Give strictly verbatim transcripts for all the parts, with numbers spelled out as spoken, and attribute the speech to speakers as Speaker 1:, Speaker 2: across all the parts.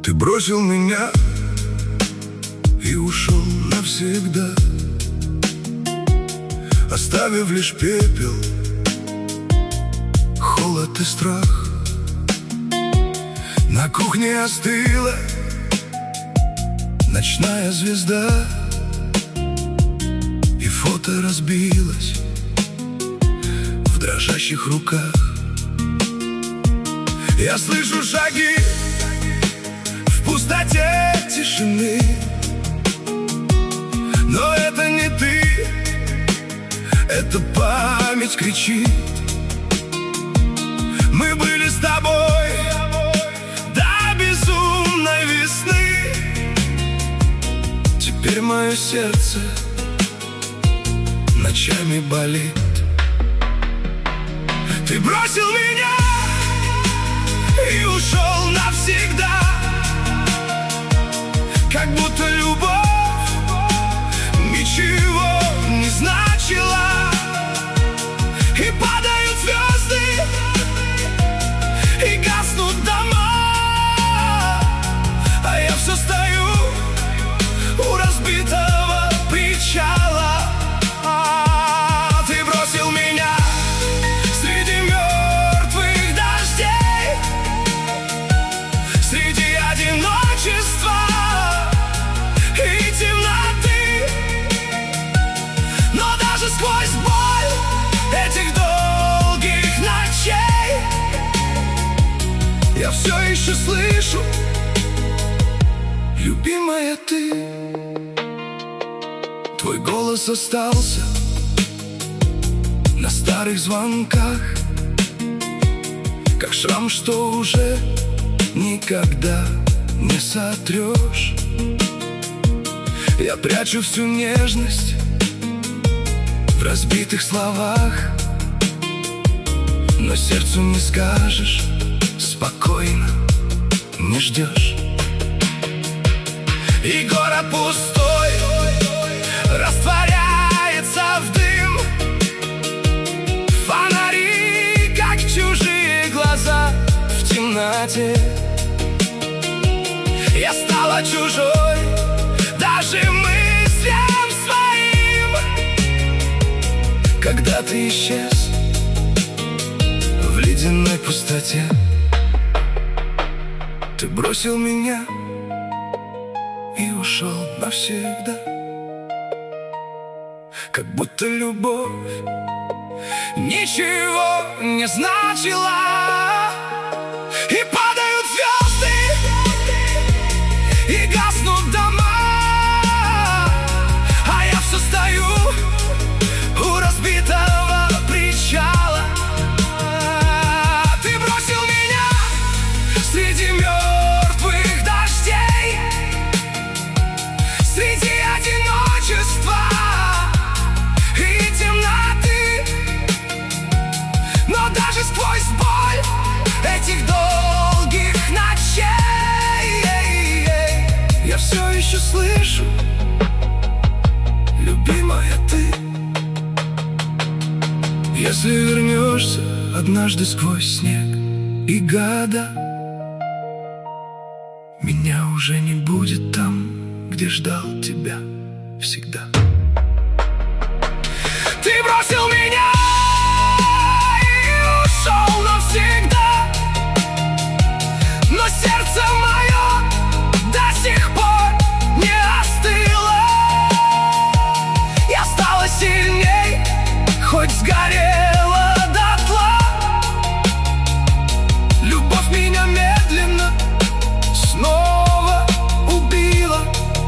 Speaker 1: Ты бросил меня и ушел навсегда, оставив лишь пепел, холод и страх. На кухне остыла ночная звезда, и фото разбилось в дрожащих руках. Я слышу шаги в пустоте тишины, но это не ты, это память кричит. Мы были с тобой до безумной весны. Теперь мое сердце ночами болит. Ты бросил меня и ушел навсегда, как будто любовь ничего не значила. И падают звезды, и гаснут дома, а я все стою у разбитого причала. Ты бросил меня среди мертвых дождей, среди одиночества и темноты. Но даже сквозь боль этих долгих ночей я все еще слышу: любимая, ты. Твой голос остался на старых звонках, как шрам, что уже никогда не сотрешь. Я прячу всю нежность в разбитых словах, но сердцу не скажешь: спокойно, не ждешь. И город пустой растворяется в дым, фонари, как чужие глаза в темноте. Я стала чужой даже мыслям своим, когда ты исчез в ледяной пустоте. Ты бросил меня и ушел навсегда, как будто любовь ничего не значила. И падают звезды, и гаснут дома, а я все стою у разбитого причала. Ты бросил меня среди мертвых дождей, среди одиночества и темноты. Но даже сквозь боль этих долгих ночей я все еще слышу: любимая, ты. Если вернешься однажды сквозь снег и года, меня уже не будет там, где ждал тебя всегда. Ты бросил меня и ушел навсегда, но сердце мое до сих пор не остыло. Я стала сильней, хоть сгорела дотла. Любовь меня медленно снова убила,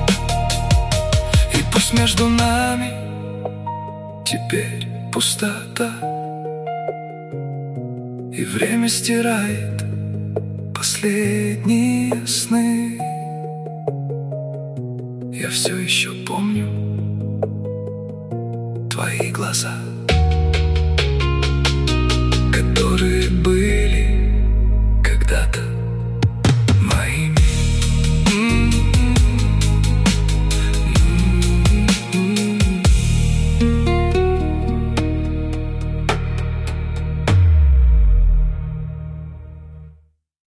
Speaker 1: и пусть между нами теперь пустота, и время стирает последние сны. Я все еще помню твои глаза.